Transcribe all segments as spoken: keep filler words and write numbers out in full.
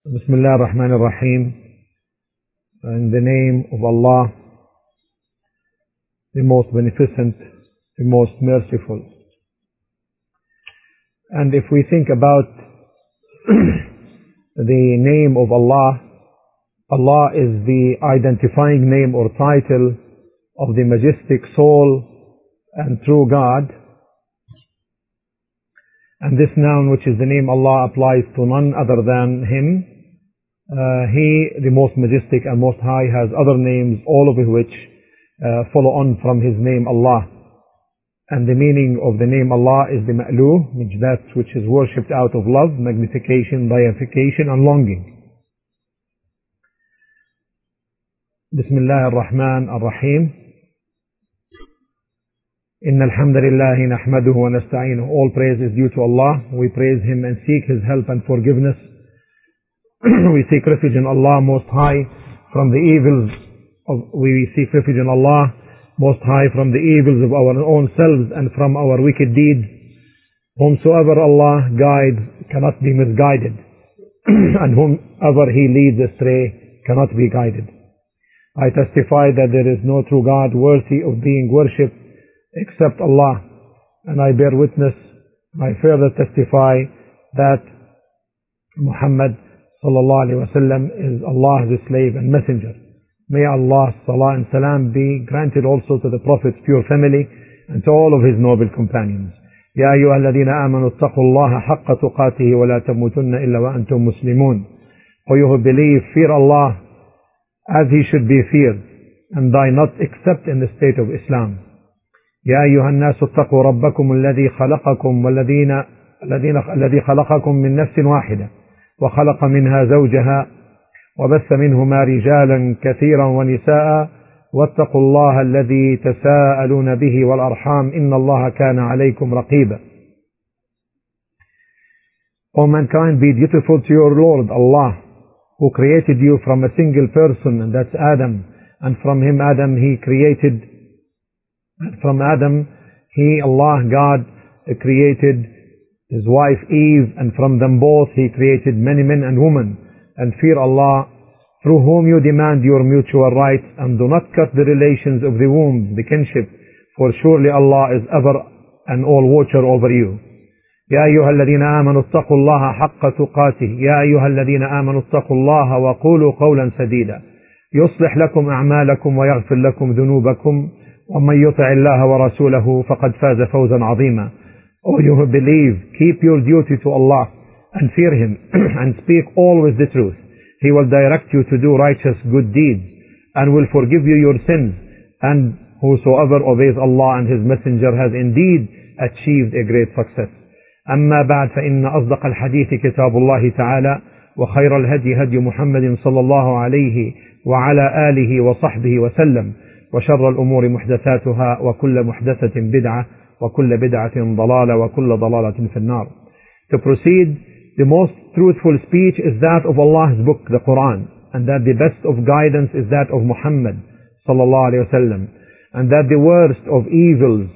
Bismillah ar-Rahman ar-Rahim. In the name of Allah, the most beneficent, the most merciful. And if we think about the name of Allah, Allah is the identifying name or title of the majestic soul and true God. And this noun, which is the name Allah, applies to none other than Him. Uh, he, the most majestic and most high, has other names, all of which uh, follow on from His name Allah. And the meaning of the name Allah is the ma'luh, which that which is worshipped out of love, magnification, deification, and longing. Bismillah ar-Rahman ar-Rahim. Inna alhamdulillahi nahmaduhu wa nasta'inuhu. All praise is due to Allah. We praise Him and seek His help and forgiveness. We seek refuge in Allah Most High from the evils of, we seek refuge in Allah Most High from the evils of our own selves and from our wicked deeds. Whomsoever Allah guides cannot be misguided, and whomever He leads astray cannot be guided. I testify that there is no true God worthy of being worshipped except Allah, and I bear witness, I further testify that Muhammad sallallahu alaihi wasallam is Allah's slave and messenger. May Allah's salah and salam be granted also to the Prophet's pure family and to all of his noble companions. Ya ayyuhalladhina amanu ittaqullaha haqqa tuqatihi wa la tamutunna illa wa antum muslimun. O you who believe, fear Allah as He should be feared, and die not except in the state of Islam. يا أيها الناس اتقوا ربكم الذي خلقكم والذين الذين الذي خلقكم من نفس واحدة وخلق منها زوجها وبث منهما رجالا كثيرا ونساء واتقوا الله الذي تساءلون به والأرحام إن الله كان عليكم رقيبا. O mankind, be dutiful to your Lord Allah, who created you from a single person, and that's Adam, and from him Adam He created From Adam, He, Allah, God, created his wife Eve, and from them both He created many men and women. And fear Allah, through whom you demand your mutual rights, and do not cut the relations of the womb, the kinship, for surely Allah is ever and all watcher over you. يا أيها الذين آمنوا اتقوا الله حق تقاته يا أيها الذين آمنوا اتقوا الله وقولوا قولا سديدا يصلح لكم أعمالكم ويغفر لكم ذنوبكم وَمَنْ يُطِعِ اللَّهَ وَرَسُولَهُ فَقَدْ فَازَ فَوْزًا عَظِيمًا. O you who believe, keep your duty to Allah and fear Him and speak always the truth. He will direct you to do righteous good deeds and will forgive you your sins. And whosoever obeys Allah and His Messenger has indeed achieved a great success. أما بعد فإن أصدق الحديث كتاب الله تعالى وخير الهدي هدي محمد صلى الله عليه وعلى آله وصحبه وسلم وشر الأمور محدثاتها وكل محدثة بدعة وكل بدعة ضلالة وكل ضلالة في النار. To proceed, the most truthful speech is that of Allah's book, the Quran, and that the best of guidance is that of Muhammad sallallahu alaihi wasallam, and that the worst of evils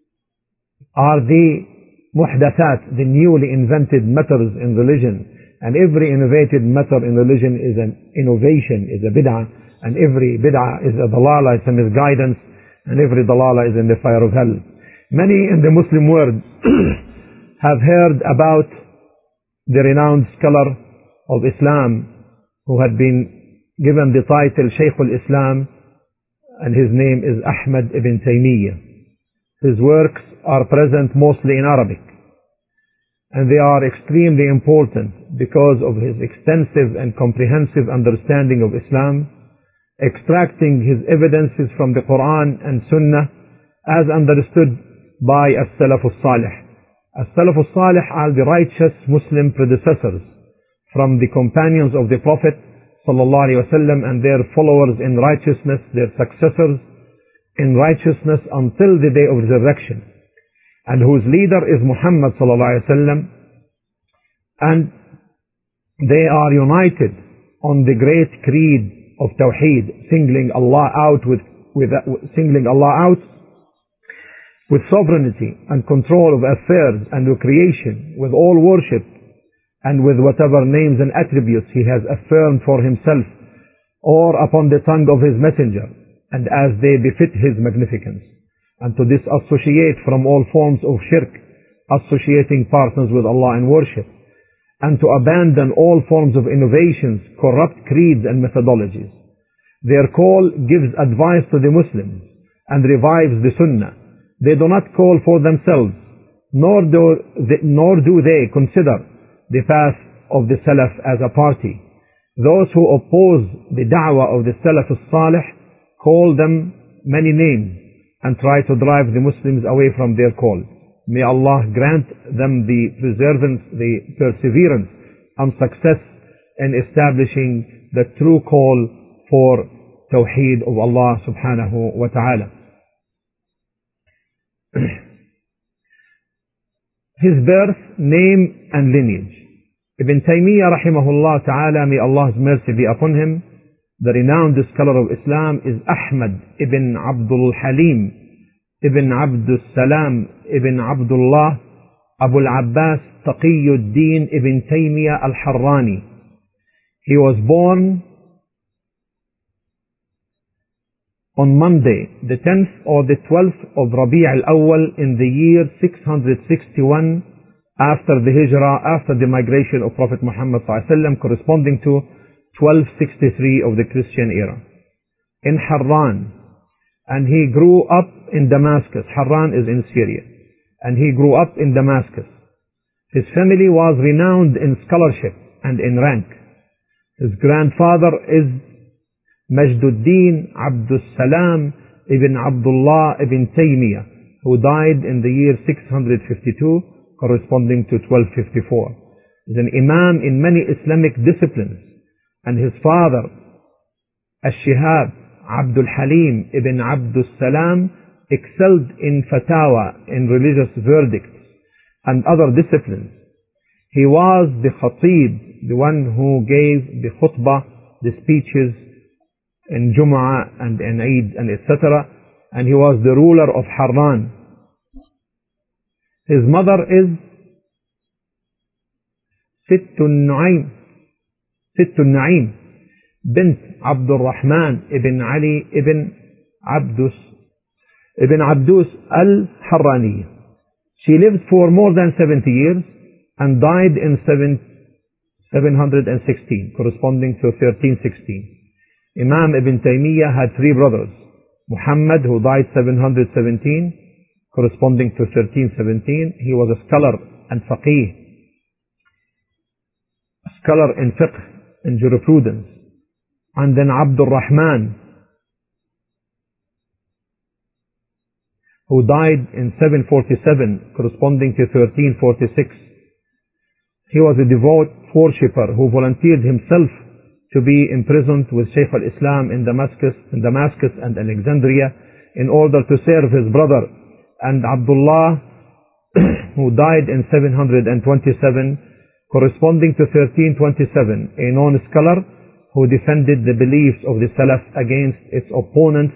are the muhdathat, the newly invented matters in religion, and every innovated matter in religion is an innovation, is a bid'ah. And every bid'ah is a dalala, it's a misguidance, and every dalala is in the fire of hell. Many in the Muslim world have heard about the renowned scholar of Islam who had been given the title Shaykh al-Islam, and his name is Ahmad ibn Taymiyyah. His works are present mostly in Arabic, and they are extremely important because of his extensive and comprehensive understanding of Islam, extracting his evidences from the Quran and Sunnah as understood by As-Salaf al-Salih. As-Salaf al-Salih are the righteous Muslim predecessors from the companions of the Prophet sallallahu alaihi wasallam and their followers in righteousness, their successors in righteousness until the day of resurrection, and whose leader is Muhammad sallallahu alaihi wasallam, and they are united on the great creed of Tawheed, singling Allah out with, with singling Allah out with sovereignty and control of affairs and of creation, with all worship and with whatever names and attributes he has affirmed for himself or upon the tongue of his messenger, and as they befit his magnificence, and to disassociate from all forms of shirk, associating partners with Allah in worship, and to abandon all forms of innovations, corrupt creeds and methodologies. Their call gives advice to the Muslims and revives the Sunnah. They do not call for themselves, nor do they, nor do they consider the path of the Salaf as a party. Those who oppose the da'wah of the Salaf as-Salih call them many names and try to drive the Muslims away from their call. May Allah grant them the perseverance, the perseverance and success in establishing the true call for Tawheed of Allah subhanahu wa ta'ala. His birth, name and lineage. Ibn Taymiyyah rahimahullah ta'ala, may Allah's mercy be upon him, the renowned scholar of Islam, is Ahmad ibn Abdul Halim ibn Abdul Salam ibn Abdullah Abu al-Abbas Taqiyuddin ibn Taymiyyah al-Harrani. He was born on Monday, the tenth or the twelfth of Rabi' al-Awwal in the year six hundred sixty-one after the Hijrah, after the migration of Prophet Muhammad sallallahu alaihi wasallam, corresponding to twelve sixty-three of the Christian era, in Harran. And he grew up in Damascus. Harran is in Syria. And he grew up in Damascus. His family was renowned in scholarship and in rank. His grandfather is Majduddin Abdus Salam ibn Abdullah ibn Taymiyyah, who died in the year six hundred fifty-two, corresponding to twelve fifty-four. He is an imam in many Islamic disciplines. And his father, Al-Shihab Abdul Halim ibn Abdus Salam, excelled in fatawa, in religious verdicts and other disciplines. He was the khatib, the one who gave the khutbah, the speeches in Jum'ah and in Eid and et cetera. And he was the ruler of Harran. His mother is Sittun Nu'aym, Sittun Na'im bint Abdul Rahman ibn Ali ibn Abdus ibn Abdus al-Harrani. She lived for more than seventy years and died in seven hundred sixteen, corresponding to thirteen sixteen. Imam Ibn Taymiyyah had three brothers. Muhammad, who died seven hundred seventeen, corresponding to thirteen seventeen. He was a scholar and faqih, a scholar in fiqh and jurisprudence. And then Abdul Rahman, who died in seven forty-seven, corresponding to thirteen forty-six. He was a devout worshipper who volunteered himself to be imprisoned with Shaykh al-Islam in Damascus, in Damascus and Alexandria in order to serve his brother. And Abdullah, who died in seven hundred twenty-seven, corresponding to thirteen twenty-seven, a known scholar who defended the beliefs of the Salaf against its opponents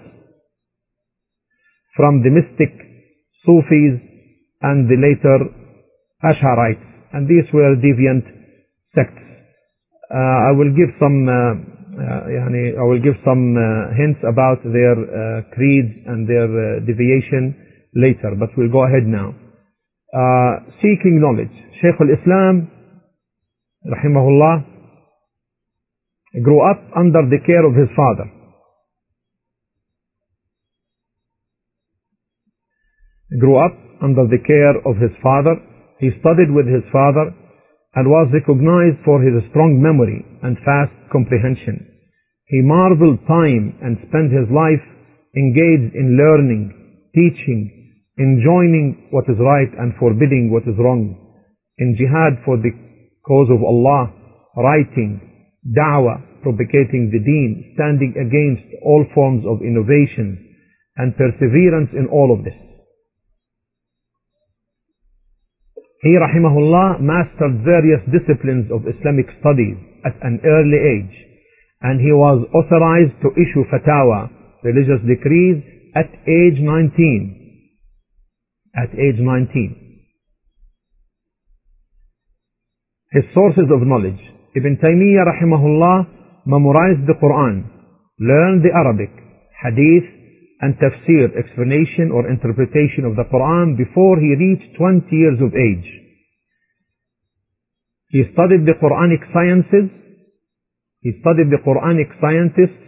from the mystic Sufis and the later Ash'arites. And these were deviant sects. Uh, I will give some, uh, uh, yani, I will give some uh, hints about their uh, creeds and their uh, deviation later, but we'll go ahead now. Uh, seeking knowledge. Shaykh al-Islam, rahimahullah, grew up under the care of his father. Grew up under the care of his father. He studied with his father and was recognized for his strong memory and fast comprehension. He marveled time and spent his life engaged in learning, teaching, enjoining what is right and forbidding what is wrong, in jihad for the cause of Allah, writing, da'wah, propagating the deen, standing against all forms of innovation, and perseverance in all of this. He, rahimahullah, mastered various disciplines of Islamic studies at an early age, and he was authorized to issue fatawa, religious decrees, at age nineteen. At age nineteen. His sources of knowledge. Ibn Taymiyyah rahimahullah memorized the Quran, learned the Arabic, Hadith, and Tafsir, explanation or interpretation of the Quran before he reached twenty years of age. He studied the Quranic sciences. He studied the Quranic scientists.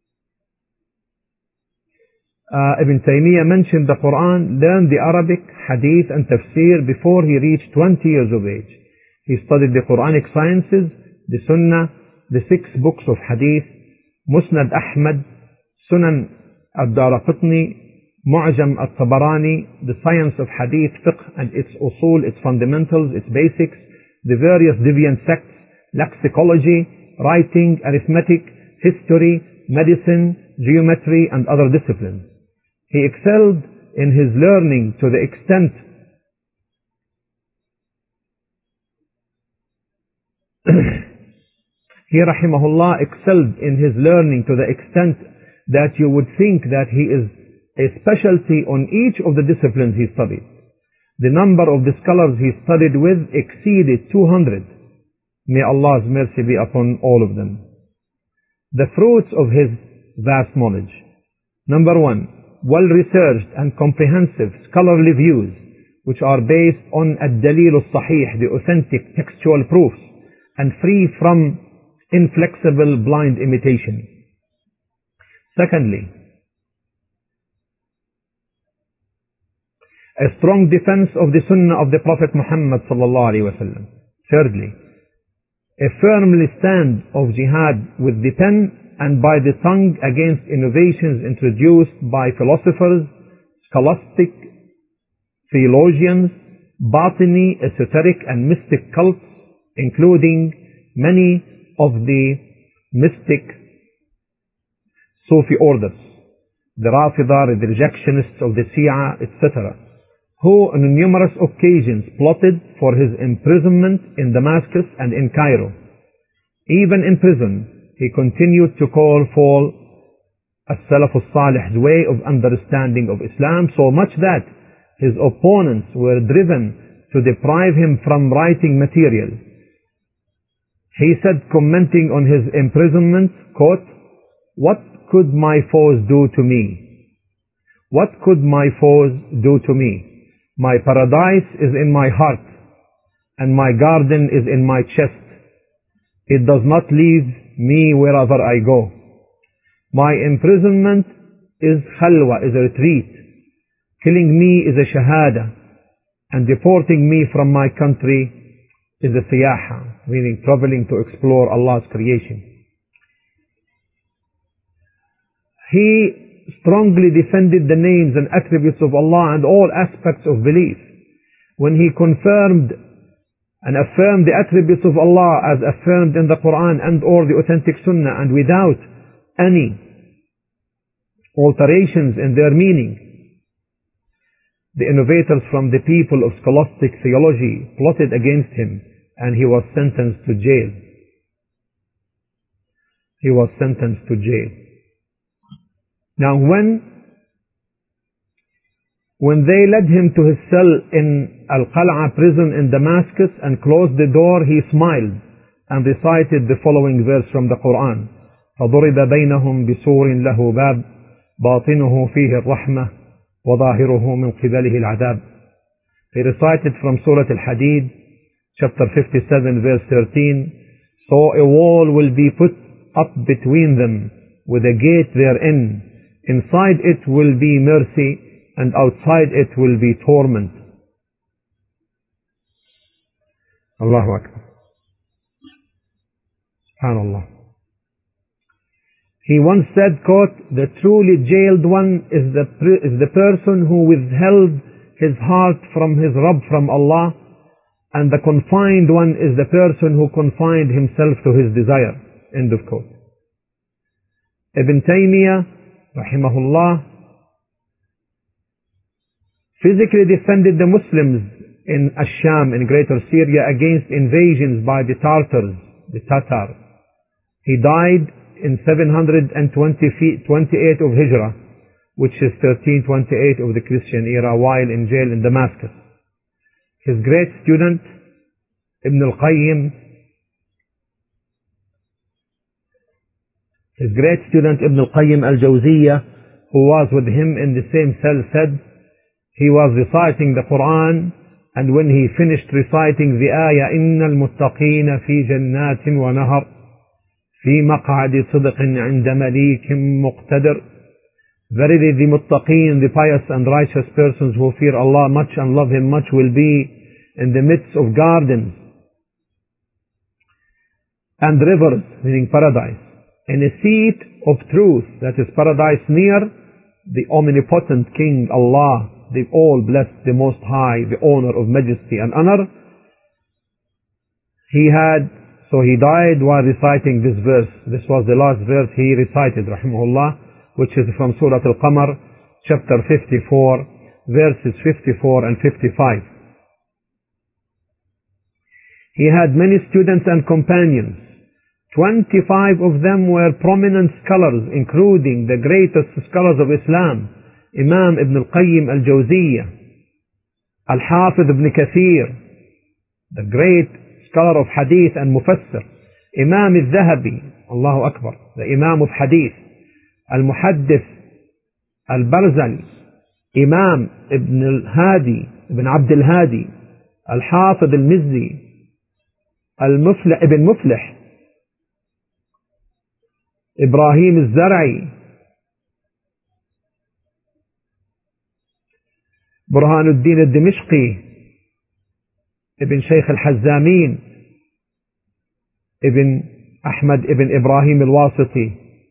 Uh, Ibn Taymiyyah mentioned the Quran, learned the Arabic, Hadith, and Tafsir before he reached twenty years of age. He studied the Quranic sciences, the Sunnah, the six books of Hadith, Musnad Ahmad, Sunan Ad-Daraqutni, Mu'jam At-Tabarani, the science of Hadith, Fiqh and its usul, its fundamentals, its basics, the various deviant sects, lexicology, writing, arithmetic, history, medicine, geometry, and other disciplines. He excelled in his learning to the extent he rahimahullah excelled in his learning to the extent that you would think that he is a specialty on each of the disciplines he studied. The number of the scholars he studied with exceeded two hundred. May Allah's mercy be upon all of them. The fruits of his vast knowledge. Number one, well-researched and comprehensive scholarly views which are based on ad-dalil al-sahih, the authentic textual proofs, and free from inflexible blind imitation. Secondly, a strong defense of the sunnah of the Prophet Muhammad sallallahu alaihi wasallam. Thirdly, a firmly stand of jihad with the pen and by the tongue against innovations introduced by philosophers, scholastic, theologians, botany, esoteric and mystic cults, including many of the mystic Sufi orders, the Rafida, the rejectionists of the Shia, et cetera, who on numerous occasions plotted for his imprisonment in Damascus and in Cairo. Even in prison, he continued to call for as-Salaf al-Salih's way of understanding of Islam, so much that his opponents were driven to deprive him from writing material. He said, commenting on his imprisonment, quote, "What could my foes do to me? What could my foes do to me? My paradise is in my heart, and my garden is in my chest. It does not leave me wherever I go. My imprisonment is khalwa, is a retreat. Killing me is a shahada, and deporting me from my country is a siyaha, meaning traveling to explore Allah's creation." He strongly defended the names and attributes of Allah and all aspects of belief. When he confirmed and affirmed the attributes of Allah as affirmed in the Quran and or the authentic Sunnah, and without any alterations in their meaning, the innovators from the people of scholastic theology plotted against him, and he was sentenced to jail. He was sentenced to jail. Now when When they led him to his cell in Al-Qal'a prison in Damascus and closed the door, he smiled and recited the following verse from the Quran. فَضُرِبَ بَيْنَهُمْ بِسُورٍ لَهُ بَابٍ بَاطِنُهُ فِيهِ الرَّحْمَةِ وَظَاهِرُهُ مِنْ قِبَلِهِ الْعَذَابِ. He recited from Surah Al-Hadid, chapter fifty-seven, verse thirteen. So a wall will be put up between them with a gate therein. Inside it will be mercy, and outside it will be torment. Allahu Akbar. SubhanAllah. He once said, quote, "The truly jailed one is the, is the person who withheld his heart from his Rabb, from Allah, and the confined one is the person who confined himself to his desire." End of quote. Ibn Taymiyyah, rahimahullah, physically defended the Muslims in Ash-Sham, in Greater Syria, against invasions by the Tartars, the Tatar. He died in seven hundred twenty-eight of Hijrah, which is thirteen twenty-eight of the Christian era, while in jail in Damascus. His great student, Ibn al-Qayyim, his great student Ibn al-Qayyim al-Jawziyah, who was with him in the same cell, said he was reciting the Quran, and when he finished reciting the ayah, إِنَّ الْمُتَّقِينَ فِي جَنَّاتٍ وَنَهَرٍ فِي مَقْعَدِ صِدْقٍ عِنْدَ مَلِيكٍ مُقْتَدِرٍ. Verily the muttaqeen, the pious and righteous persons who fear Allah much and love Him much, will be in the midst of gardens and rivers, meaning paradise, in a seat of truth, that is paradise, near the omnipotent King Allah, the all-blessed, the Most High, the owner of majesty and honor. He had, so he died while reciting this verse. This was the last verse he recited, rahimahullah, which is from Surah Al-Qamar, chapter fifty-four, verses fifty-four and fifty-five. He had many students and companions. twenty-five of them were prominent scholars, including the greatest scholars of Islam, Imam Ibn al-Qayyim al-Jawziyah, Al-Hafiz Ibn Kathir, the great scholar of Hadith and Mufassir, Imam al-Zahabi, Allahu Akbar, the Imam of Hadith, Al-Muhaddith al-Barzani, Imam Ibn al-Hadi, Ibn Abd al-Hadi, Al-Hafiz al-Mizzi, Al-Muflih, Ibn Muflih, Ibrahim al-Zar'i, Burhanuddin al-Dimishqi, Ibn Shaykh al-Hazzamin, Ibn Ahmad Ibn Ibrahim al-Wasiti,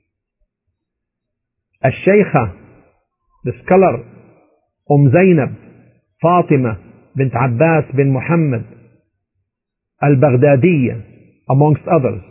Al-Shaykha, the scholar, Umm Zainab, Fatima bint Abbas bin Muhammad al-Baghdadiyya, amongst others.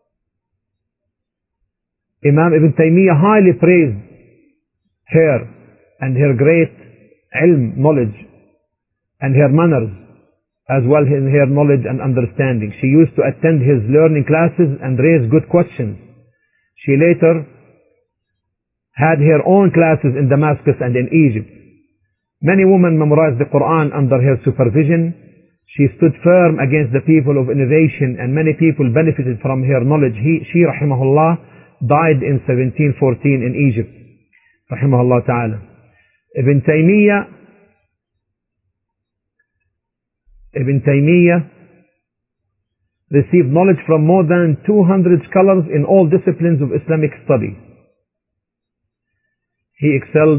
Imam Ibn Taymiyyah highly praised her and her great ilm, knowledge, and her manners, as well as her knowledge and understanding. She used to attend his learning classes and raise good questions. She later had her own classes in Damascus and in Egypt. Many women memorized the Quran under her supervision. She stood firm against the people of innovation, and many people benefited from her knowledge. He, she, rahimahullah, died in seventeen fourteen in Egypt, rahimahullah ta'ala. Ibn Taymiyyah, Ibn Taymiyyah received knowledge from more than two hundred scholars in all disciplines of Islamic study. He excelled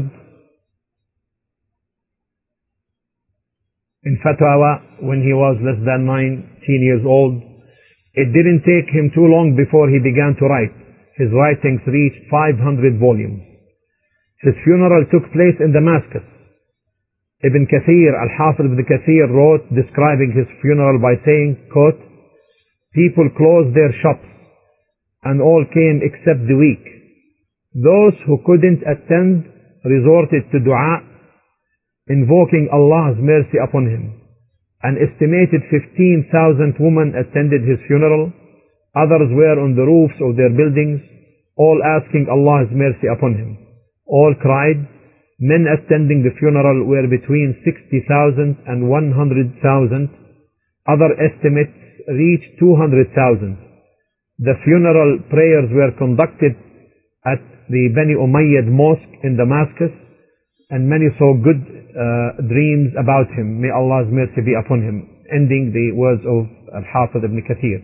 in fatwa when he was less than nineteen years old. It didn't take him too long before he began to write. His writings reached five hundred volumes. His funeral took place in Damascus. Ibn Kathir, Al-Hafiz Ibn Kathir, wrote describing his funeral by saying, quote, "People closed their shops and all came except the weak. Those who couldn't attend resorted to dua, invoking Allah's mercy upon him. An estimated fifteen thousand women attended his funeral. Others were on the roofs of their buildings, all asking Allah's mercy upon him. All cried. Men attending the funeral were between sixty thousand and one hundred thousand. Other estimates reached two hundred thousand. The funeral prayers were conducted at the Bani Umayyad mosque in Damascus, and many saw good uh, dreams about him. May Allah's mercy be upon him." Ending the words of Al-Hafiz Ibn Kathir.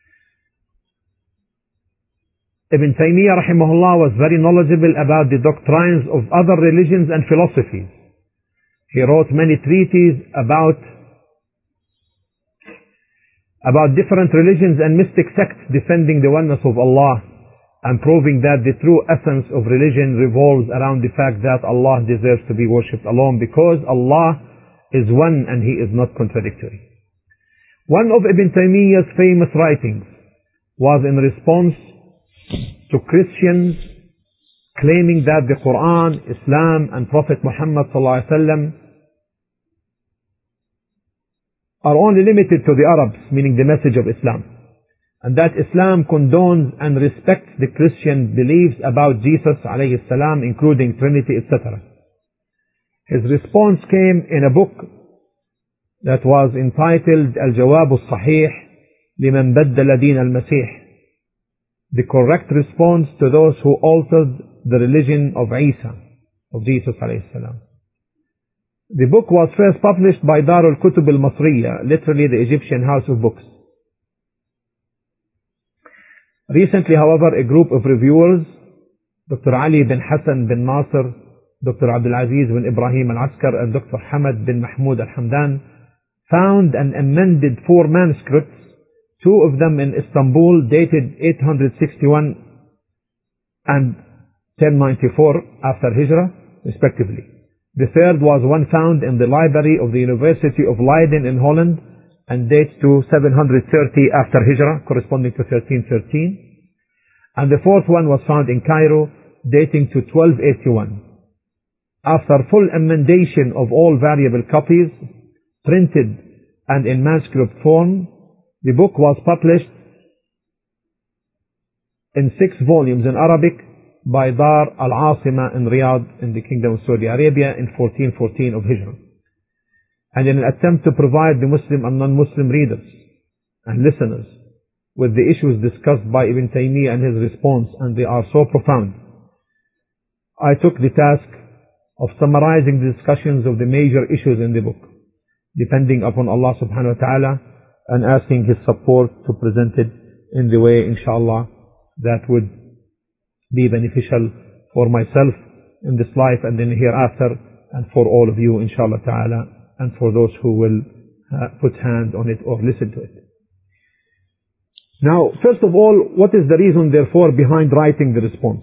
Ibn Taymiyyah rahimahullah was very knowledgeable about the doctrines of other religions and philosophies. He wrote many treatises about about different religions and mystic sects, defending the oneness of Allah and proving that the true essence of religion revolves around the fact that Allah deserves to be worshipped alone, because Allah is one and He is not contradictory. One of Ibn Taymiyyah's famous writings was in response to Christians claiming that the Quran, Islam, and Prophet Muhammad sallallahu alaihi wasallam are only limited to the Arabs, meaning the message of Islam, and that Islam condones and respects the Christian beliefs about Jesus alayhi salam, including Trinity, et cetera. His response came in a book that was entitled Al-Jawab al-Sahih liman baddala din al-Masih, the correct response to those who altered the religion of Isa, of Jesus alayhi salam. The book was first published by Dar al-Kutub al-Masriya, literally the Egyptian house of books. Recently, however, a group of reviewers, Doctor Ali bin Hassan bin Nasser, Doctor Abdul Aziz bin Ibrahim al-Askar, and Doctor Hamad bin Mahmoud al-Hamdan, found and amended four manuscripts, two of them in Istanbul dated eight hundred sixty-one and ten ninety-four after Hijrah, respectively. The third was one found in the library of the University of Leiden in Holland and dates to seven hundred thirty after Hijrah, corresponding to thirteen thirteen. And the fourth one was found in Cairo, dating to twelve eighty-one. After full emendation of all variable copies, printed and in manuscript form, the book was published in six volumes in Arabic by Dar al-Asima in Riyadh in the Kingdom of Saudi Arabia in fourteen fourteen of Hijrah. And in an attempt to provide the Muslim and non-Muslim readers and listeners with the issues discussed by Ibn Taymiyyah and his response, and they are so profound, I took the task of summarizing the discussions of the major issues in the book, depending upon Allah subhanahu wa ta'ala, and asking His support to present it in the way, inshallah, that would be beneficial for myself in this life and then hereafter, and for all of you, inshallah ta'ala, and for those who will uh, put hand on it or listen to it. Now, first of all, what is the reason, therefore, behind writing the response?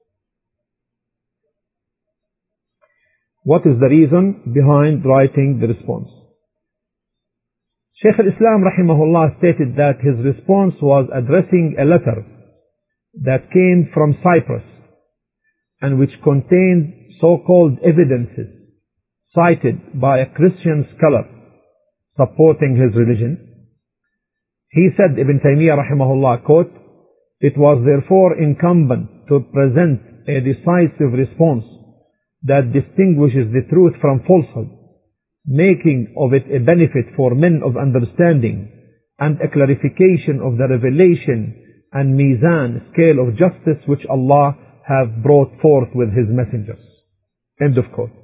What is the reason behind writing the response? Shaykh al-Islam rahimahullah stated that his response was addressing a letter that came from Cyprus and which contained so-called evidences cited by a Christian scholar supporting his religion. He said, Ibn Taymiyyah rahimahullah, quote, "It was therefore incumbent to present a decisive response that distinguishes the truth from falsehood, making of it a benefit for men of understanding and a clarification of the revelation and mizan scale of justice which Allah have brought forth with His messengers." End of quote.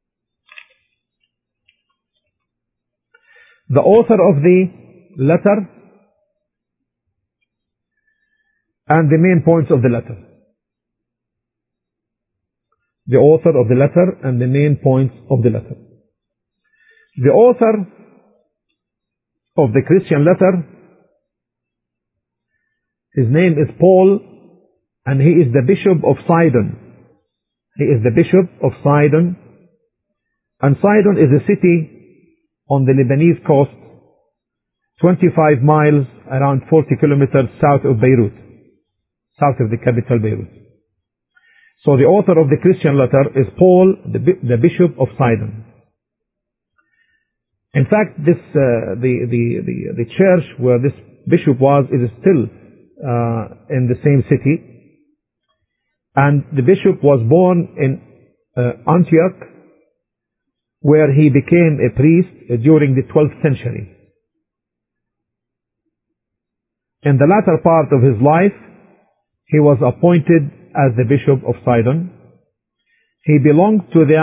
The author of the letter and the main points of the letter. The author of the letter and the main points of the letter. The author of the Christian letter, his name is Paul, and he is the Bishop of Sidon. He is the Bishop of Sidon, and Sidon is a city on the Lebanese coast, twenty-five miles, around forty kilometers south of Beirut, south of the capital Beirut. So the author of the Christian letter is Paul, the, the Bishop of Sidon. In fact, this uh, the, the the the church where this bishop was is still uh, in the same city, and the bishop was born in uh, Antioch, where he became a priest during the twelfth century. In the latter part of his life, he was appointed as the Bishop of Sidon. He belonged to the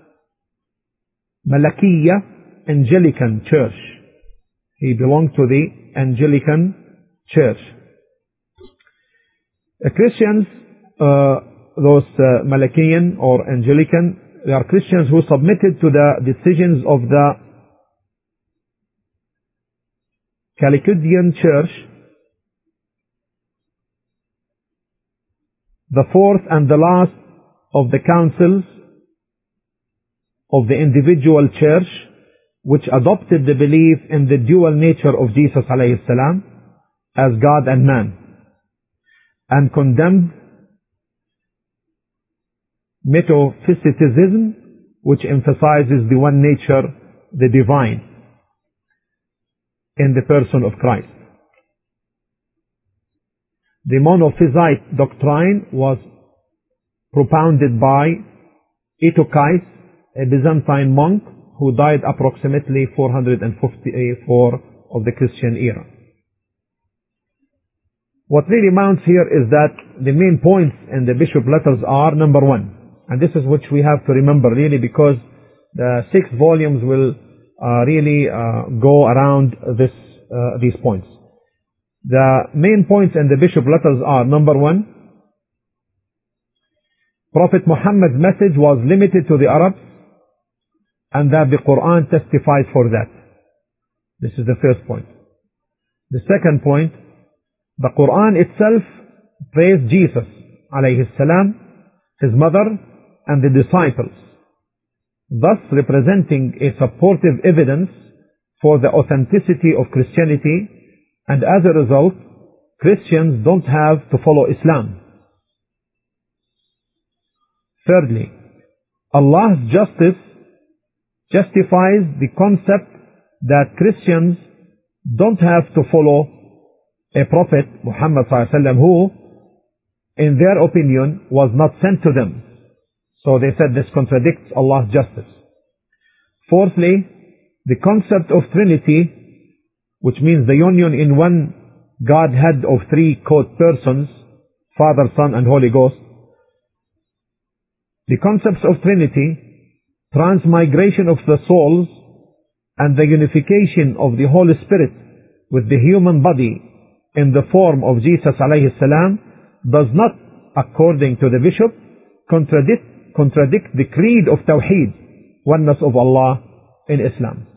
Malakiya Anglican Church. He belonged to the Anglican Church. The Christians, uh, those uh, Malakian or Anglican, they are Christians who submitted to the decisions of the Chalcidian Church, the fourth and the last of the councils of the individual church, which adopted the belief in the dual nature of Jesus alayhi salam as God and man, and condemned metaphysitism, which emphasizes the one nature, the divine, in the person of Christ. The monophysite doctrine was propounded by Eutychus, a Byzantine monk who died approximately four hundred fifty-four of the Christian era. What really mounts here is that the main points in the bishop letters are, number one, and this is which we have to remember really, because the six volumes will uh, really uh, go around this, uh, these points. The main points in the bishop letters are, number one, Prophet Muhammad's message was limited to the Arabs, and that the Quran testifies for that. This is the first point. The second point, the Quran itself praised Jesus, alayhi salam, his mother, and the disciples, thus representing a supportive evidence for the authenticity of Christianity, and as a result, Christians don't have to follow Islam. Thirdly, Allah's justice justifies the concept that Christians don't have to follow a prophet, Muhammad sallallahu alaihi wasallam, who, in their opinion, was not sent to them. So they said this contradicts Allah's justice. Fourthly, the concept of Trinity, which means the union in one Godhead of three co-persons, Father, Son, and Holy Ghost. The concepts of Trinity, transmigration of the souls, and the unification of the Holy Spirit with the human body in the form of Jesus alayhi salam, does not, according to the bishop, contradict, contradict the creed of Tawheed, oneness of Allah in Islam.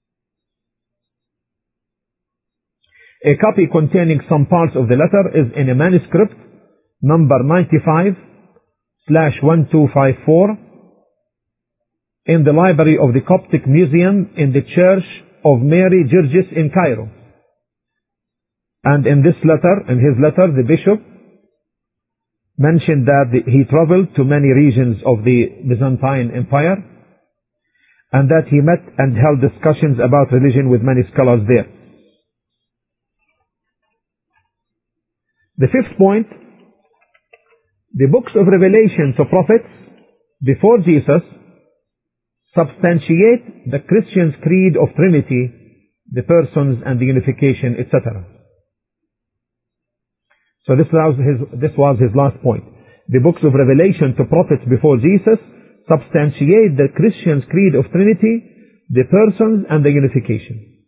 A copy containing some parts of the letter is in a manuscript number ninety-five slash one two five four in the library of the Coptic Museum in the Church of Mary Georges in Cairo. And in this letter, in his letter, the bishop mentioned that the, he traveled to many regions of the Byzantine Empire, and that he met and held discussions about religion with many scholars there. The fifth point, the books of Revelation to prophets before Jesus substantiate the Christian's creed of Trinity, the persons and the unification, et cetera. So this was his, this was his last point. The books of Revelation to prophets before Jesus substantiate the Christian's creed of Trinity, the persons and the unification.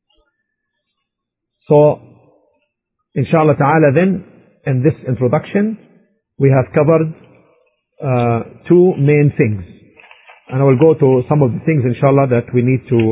So, inshallah ta'ala then, in this introduction, we have covered uh, two main things. And I will go to some of the things, inshallah, that we need to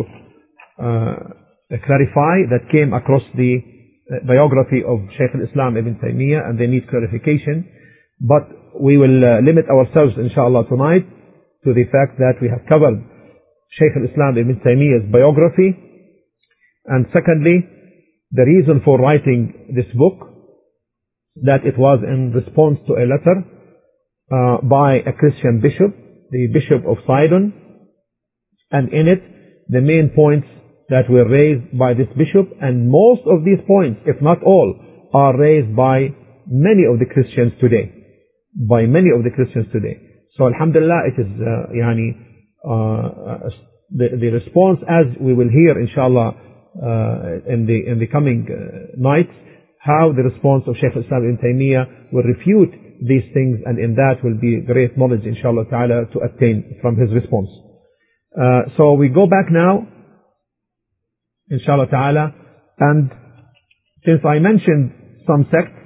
uh, clarify that came across the biography of Shaykh al-Islam Ibn Taymiyyah, and they need clarification. But we will uh, limit ourselves, inshallah, tonight to the fact that we have covered Shaykh al-Islam Ibn Taymiyyah's biography, and secondly, the reason for writing this book, that it was in response to a letter uh, by a Christian bishop, the Bishop of Sidon, and in it the main points that were raised by this bishop, and most of these points, if not all, are raised by many of the Christians today. By many of the Christians today. So alhamdulillah, it is uh, yani, uh, the, the response, as we will hear inshallah uh, in the in the coming uh, nights, how the response of Shaykh al-Islam Ibn Taymiyyah will refute these things, and in that will be great knowledge inshallah ta'ala to attain from his response. Uh, so we go back now, inshallah ta'ala, and since I mentioned some sects,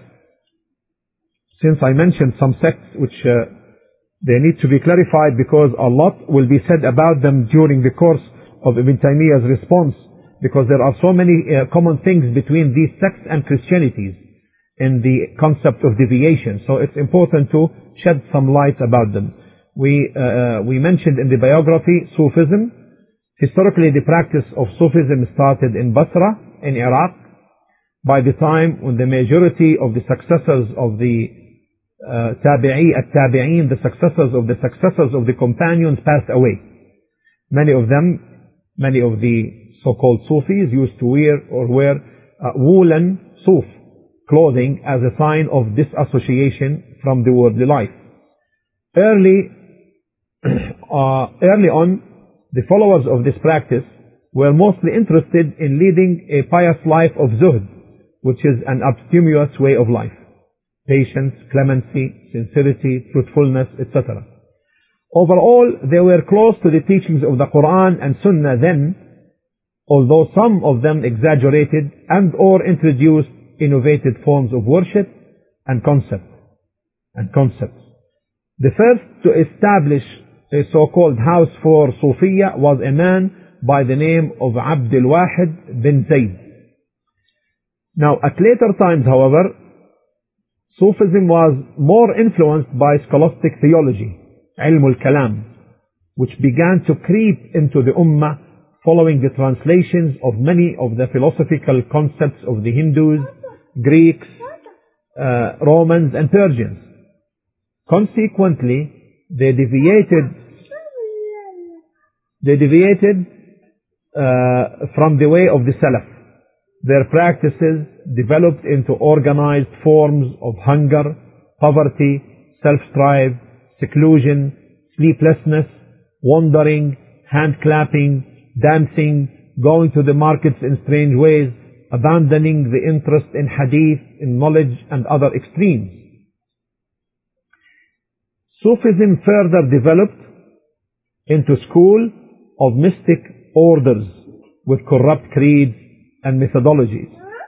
since I mentioned some sects which uh, they need to be clarified, because a lot will be said about them during the course of Ibn Taymiyyah's response, because there are so many uh, common things between these sects and Christianities in the concept of deviation. So it's important to shed some light about them. We, uh, we mentioned in the biography Sufism. Historically, the practice of Sufism started in Basra, in Iraq, by the time when the majority of the successors of the uh, Tabi'i, at-Tabi'een, the successors of the successors of the companions passed away. Many of them, many of the so-called Sufis used to wear or wear uh, woolen suf clothing as a sign of disassociation from the worldly life. Early, uh, early on, the followers of this practice were mostly interested in leading a pious life of zuhd, which is an abstemious way of life. Patience, clemency, sincerity, truthfulness, et cetera. Overall, they were close to the teachings of the Quran and Sunnah then, although some of them exaggerated and or introduced innovative forms of worship and concept and concepts. The first to establish a so-called house for Sufiya was a man by the name of Abdul Wahid bin Zayd. Now, at later times, however, Sufism was more influenced by scholastic theology, Ilm al-Kalam, which began to creep into the Ummah following the translations of many of the philosophical concepts of the Hindus, Greeks, uh, Romans, and Persians. Consequently, they deviated, they deviated uh, from the way of the Salaf. Their practices developed into organized forms of hunger, poverty, self-strive, seclusion, sleeplessness, wandering, hand-clapping, dancing, going to the markets in strange ways, abandoning the interest in hadith, in knowledge, and other extremes. Sufism further developed into school of mystic orders with corrupt creeds and methodologies.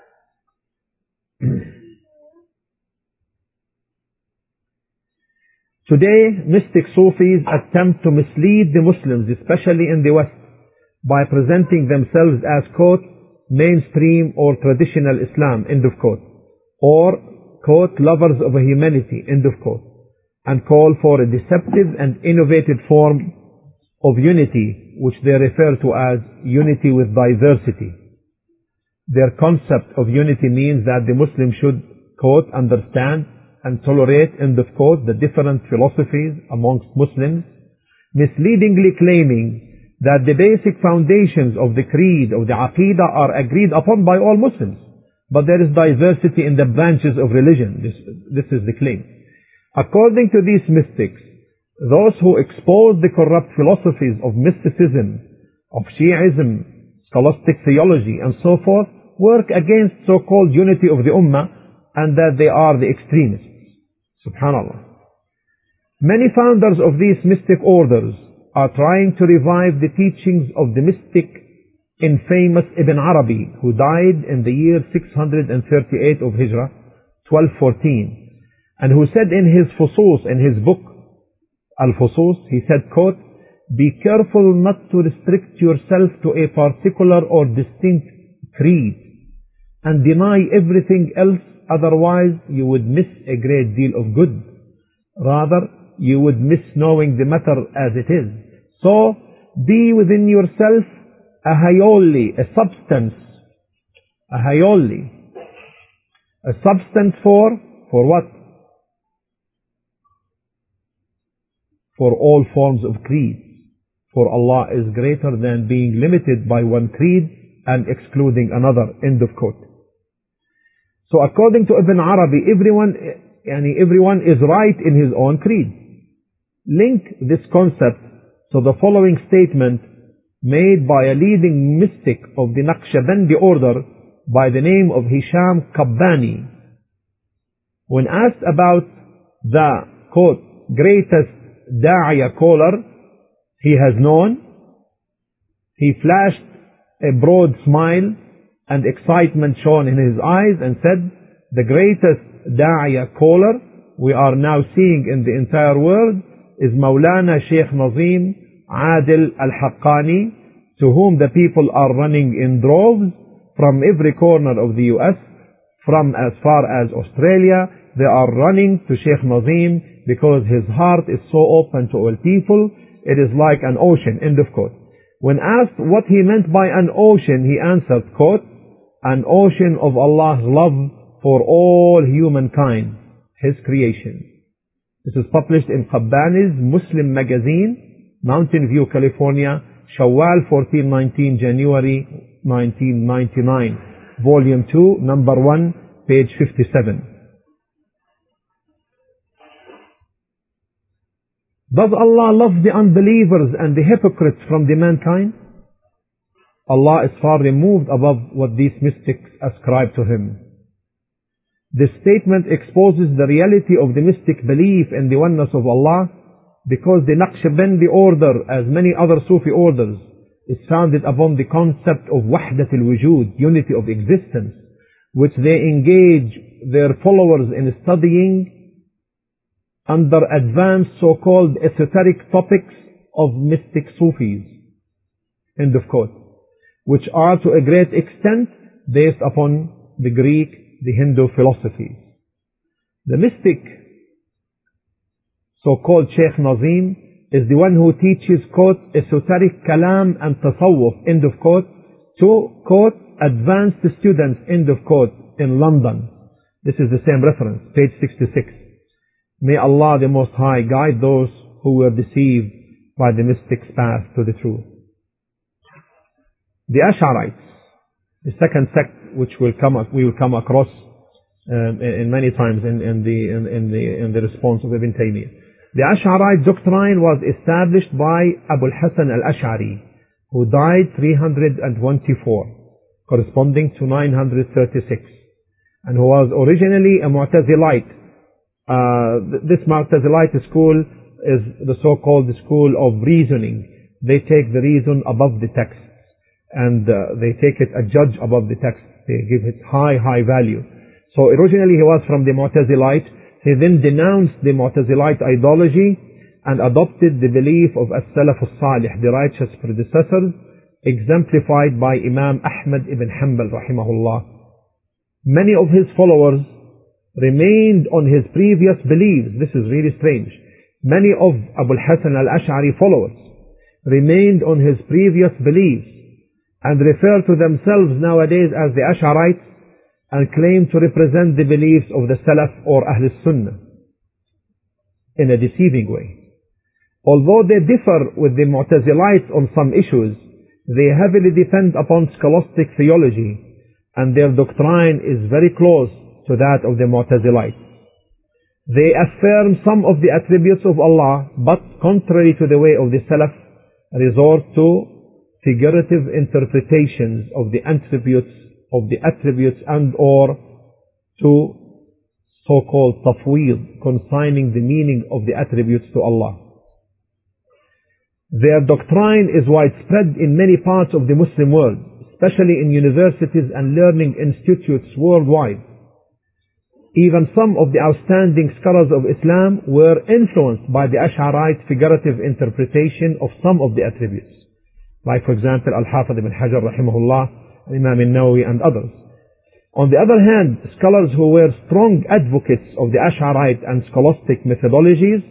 Today, mystic Sufis attempt to mislead the Muslims, especially in the West, by presenting themselves as, quote, mainstream or traditional Islam, end of quote, or, quote, lovers of humanity, end of quote, and call for a deceptive and innovative form of unity, which they refer to as unity with diversity. Their concept of unity means that the Muslim should, quote, understand and tolerate, end of quote, the different philosophies amongst Muslims, misleadingly claiming that the basic foundations of the creed, of the aqidah, are agreed upon by all Muslims. But there is diversity in the branches of religion. This, this is the claim. According to these mystics, those who expose the corrupt philosophies of mysticism, of Shi'ism, scholastic theology, and so forth, work against so-called unity of the Ummah, and that they are the extremists. Subhanallah. Many founders of these mystic orders are trying to revive the teachings of the mystic infamous Ibn Arabi, who died in the year six hundred thirty-eight of Hijrah, twelve fourteen, and who said in his Fusus, in his book Al-Fusus, he said, quote, be careful not to restrict yourself to a particular or distinct creed and deny everything else, otherwise you would miss a great deal of good. Rather, you would miss knowing the matter as it is. So, be within yourself a hayoli, a substance, a hayoli, a substance for, for what? For all forms of creed. For Allah is greater than being limited by one creed and excluding another, end of quote. So according to Ibn Arabi, everyone, yani everyone is right in his own creed. Link this concept to the following statement made by a leading mystic of the Naqshbandi order by the name of Hisham Qabbani. When asked about the, quote, greatest Da'iyah caller he has known, he flashed a broad smile and excitement shone in his eyes and said, the greatest Da'iyah caller we are now seeing in the entire world is Maulana Sheikh Nazim Adil Al-Haqqani, to whom the people are running in droves from every corner of the U S, from as far as Australia. They are running to Sheikh Nazim because his heart is so open to all people. It is like an ocean, end of quote. When asked what he meant by an ocean, he answered, quote, an ocean of Allah's love for all humankind, His creation. This is published in Qabbani's Muslim magazine, Mountain View, California, Shawwal fourteen nineteen, January nineteen ninety-nine, Volume two, Number one, page fifty-seven. Does Allah love the unbelievers and the hypocrites from the mankind? Allah is far removed above what these mystics ascribe to Him. This statement exposes the reality of the mystic belief in the oneness of Allah, because the Naqshbandi order, as many other Sufi orders, is founded upon the concept of Wahdat al-Wujud, unity of existence, which they engage their followers in studying under advanced so-called esoteric topics of mystic Sufis, end of quote, which are to a great extent based upon the Greek, the Hindu philosophies. The mystic, so-called Sheikh Nazim, is the one who teaches, quote, esoteric kalam and tasawwuf, end of quote, to, quote, advanced students, end of quote, in London. This is the same reference, page sixty-six. May Allah the Most High guide those who were deceived by the mystic's path to the truth. The Ash'arites, the second sect which will come, we will come across um, in, in many times in, in, the, in, in, the, in the response of Ibn Taymiyyah. The Ash'arite doctrine was established by Abu al-Hasan al-Ash'ari, who died three hundred twenty-four, corresponding to nine hundred thirty-six, and who was originally a Mu'tazilite. Uh, this Mu'tazilite school is the so-called school of reasoning. They take the reason above the text, and uh, they take it a judge above the text. They give it high, high value. So originally he was from the Mu'tazilite. He then denounced the Mu'tazilite ideology and adopted the belief of As-Salaf As-Salih, the righteous predecessors, exemplified by Imam Ahmad ibn Hanbal rahimahullah. Many of his followers remained on his previous beliefs. This is really strange. Many of Abu al-Hasan al-Ash'ari followers remained on his previous beliefs and refer to themselves nowadays as the Ash'arites, and claim to represent the beliefs of the Salaf or Ahl Sunnah in a deceiving way. Although they differ with the Mu'tazilites on some issues, they heavily depend upon scholastic theology, and their doctrine is very close to that of the Mu'tazilites. They affirm some of the attributes of Allah, but contrary to the way of the Salaf, resort to figurative interpretations of the attributes of the attributes and or to so-called tafweed, consigning the meaning of the attributes to Allah. Their doctrine is widespread in many parts of the Muslim world, especially in universities and learning institutes worldwide. Even some of the outstanding scholars of Islam were influenced by the Ash'arite figurative interpretation of some of the attributes, like for example Al-Hafidh ibn Hajar rahimahullah, Imam al-Nawawi and others. On the other hand, scholars who were strong advocates of the Ash'arite and scholastic methodologies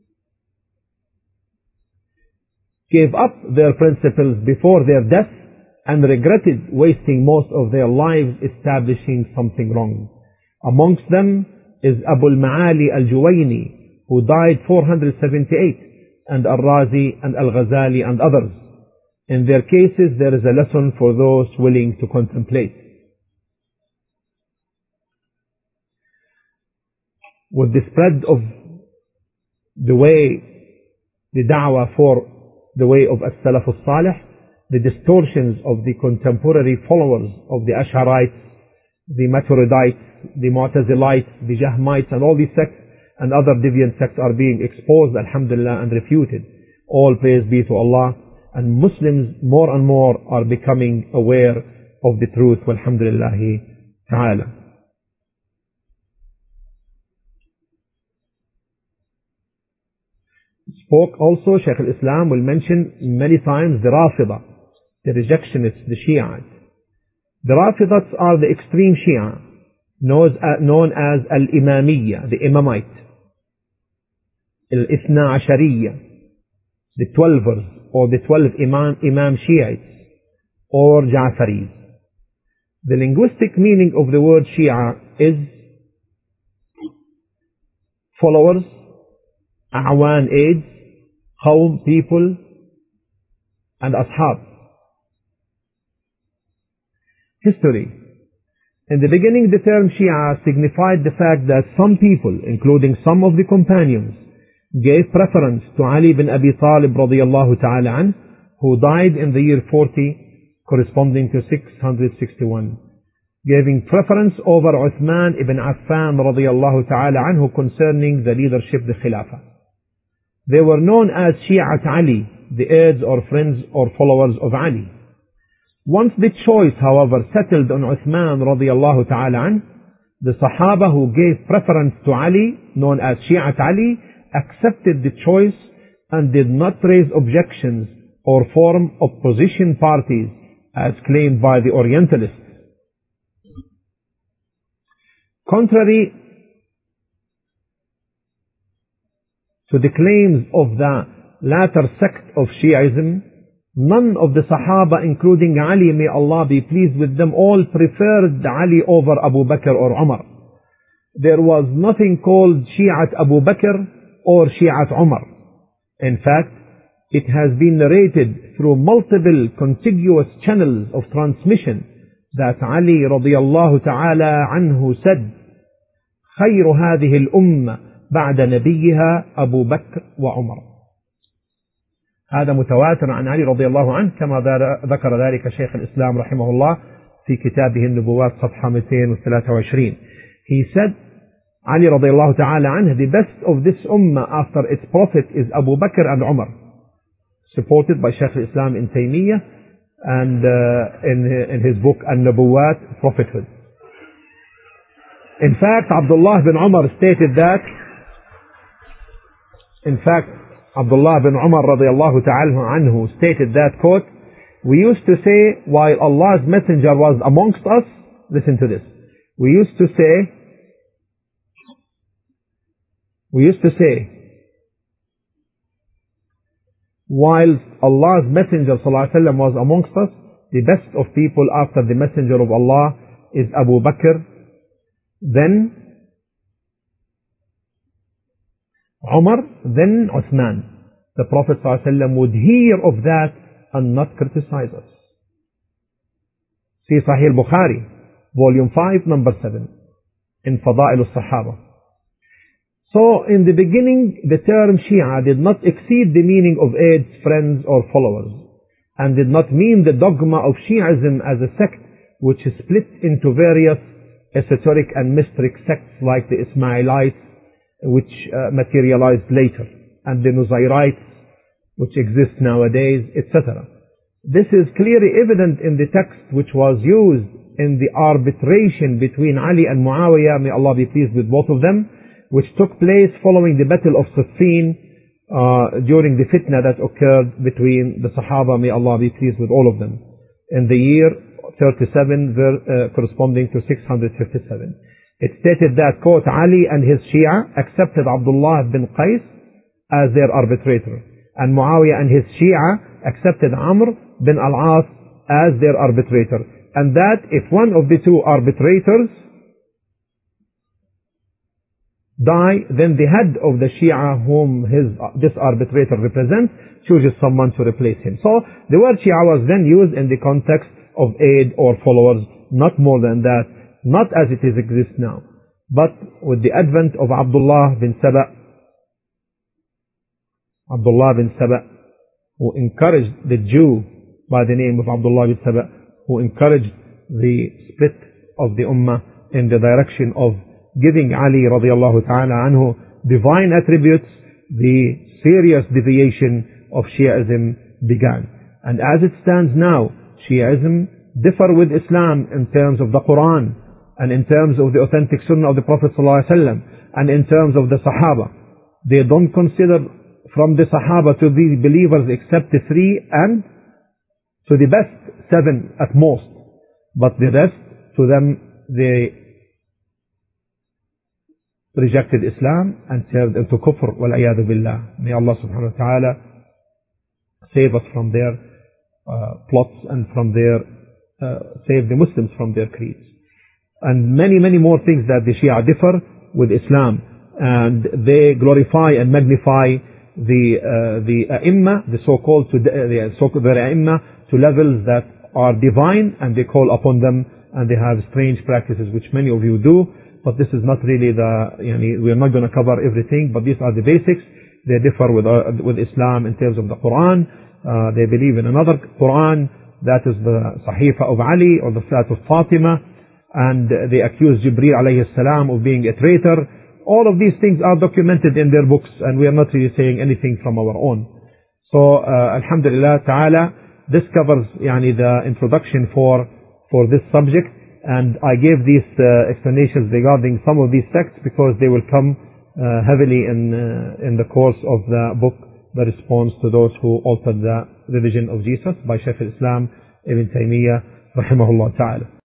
gave up their principles before their death and regretted wasting most of their lives establishing something wrong. Amongst them is Abu al-Ma'ali al-Juwayni, who died four hundred seventy-eight, and Al-Razi and Al-Ghazali and others. In their cases, there is a lesson for those willing to contemplate. With the spread of the way, the da'wah for the way of As-Salaf As-Salih, the distortions of the contemporary followers of the Ash'arites, the Maturidites, the Mu'tazilites, the Jahmites, and all these sects and other deviant sects are being exposed, alhamdulillah, and refuted. All praise be to Allah. And Muslims more and more are becoming aware of the truth, walhamdulillahi ta'ala. Spoke also, Shaykh al-Islam will mention many times the Rafida, the rejectionists, the Shi'ites. The Rafidats are the extreme Shia, known as Al-Imamiyya, the Imamite, Al-Ithna Ashariyya, the Twelvers, or the twelve Imam, Imam Shiites, or Ja'faris. The linguistic meaning of the word Shia is followers, A'wan, aids, Qawm, people, and Ashab. History. In the beginning, the term Shia signified the fact that some people, including some of the companions, gave preference to Ali bin Abi Talib radiallahu ta'ala anh, who died in the year forty, corresponding to six hundred sixty-one, giving preference over Uthman ibn Affan radiallahu ta'ala anhu concerning the leadership, the Khilafah. They were known as Shi'at Ali, the heirs or friends or followers of Ali. Once the choice, however, settled on Uthman radiallahu ta'ala anh, the Sahaba who gave preference to Ali, known as Shi'at Ali, accepted the choice and did not raise objections or form opposition parties as claimed by the Orientalists. Contrary to the claims of the latter sect of Shi'ism, none of the Sahaba, including Ali, may Allah be pleased with them all, preferred Ali over Abu Bakr or Umar. There was nothing called Shi'at Abu Bakr or Shi'at Umar. In fact, it has been narrated through multiple contiguous channels of transmission that Ali radiyallahu ta'ala anhu said, خير هذه الأمة بعد نبيها أبو بكر وعمر. هذا متواتر عن علي رضي الله عنه كما ذكر ذلك شيخ الإسلام رحمه الله في كتابه النبوات صفحة مئتين وثلاثة وعشرين. He said, Ali رضي الله تعالى عنه, the best of this ummah after its prophet is Abu Bakr and Umar, supported by Shaykh al-Islam in Taymiyyah and uh, in, in his book An-Nubuwat, Prophethood. In fact, Abdullah bin Umar stated that, in fact, Abdullah bin Umar radiallahu ta'ala anhu stated that, quote, we used to say while Allah's messenger was amongst us, listen to this, we used to say, we used to say, while Allah's messenger sallallahu alaihi wasallam was amongst us, the best of people after the messenger of Allah is Abu Bakr, then Umar, then Uthman. The Prophet ﷺ would hear of that and not criticize us. See Sahih al-Bukhari, volume five, number seven, in Fada'il al-Sahaba. So in the beginning, the term Shia did not exceed the meaning of aides, friends or followers, and did not mean the dogma of Shi'ism as a sect which is split into various esoteric and mystic sects like the Ismailites, which uh, materialized later, and the Nuzayrites, which exist nowadays, et cetera. This is clearly evident in the text which was used in the arbitration between Ali and Muawiyah, may Allah be pleased with both of them, which took place following the Battle of Siffin uh, during the fitna that occurred between the Sahaba, may Allah be pleased with all of them, in the year thirty-seven, uh, corresponding to six hundred fifty-seven. It stated that, quote, Ali and his Shia accepted Abdullah bin Qais as their arbitrator, and Muawiyah and his Shia accepted Amr bin al-As as their arbitrator, and that if one of the two arbitrators die, then the head of the Shia whom his, this arbitrator represents chooses someone to replace him. So the word Shia was then used in the context of aid or followers, not more than that, not as it is exists now. But with the advent of Abdullah bin Saba, Abdullah bin Saba, who encouraged the Jew by the name of Abdullah bin Saba, who encouraged the split of the Ummah in the direction of giving Ali radiallahu ta'ala anhu divine attributes, the serious deviation of Shi'ism began. And as it stands now, Shi'ism differ with Islam in terms of the Quran, and in terms of the authentic Sunnah of the Prophet ﷺ, and in terms of the Sahaba. They don't consider from the Sahaba to the believers except the three, and to the best seven at most. But the rest, to them, they rejected Islam and turned into kufr, wal-iyadu billah. May Allah subhanahu wa ta'ala save us from their uh, plots and from their, uh, save the Muslims from their creeds. And many, many more things that the Shia differ with Islam. And they glorify and magnify the, uh, the A'imma, the so-called, to, the so-called A'imma, to levels that are divine, and they call upon them, and they have strange practices, which many of you do. But this is not really the, you know, we are not going to cover everything, but these are the basics. they differ with, uh, with Islam in terms of the Quran. Uh, they believe in another Quran, that is the Sahifa of Ali or the Salat of Fatima, and they accuse Jibreel alayhi salam of being a traitor. All of these things are documented in their books, and we are not really saying anything from our own. So, uh, Alhamdulillah Ta'ala, this covers yani, the introduction for, for this subject, and I gave these uh, explanations regarding some of these sects because they will come uh, heavily in, uh, in the course of the book, the response to those who altered the religion of Jesus by Shaykh al-Islam Ibn Taymiyyah rahimahullah ta'ala.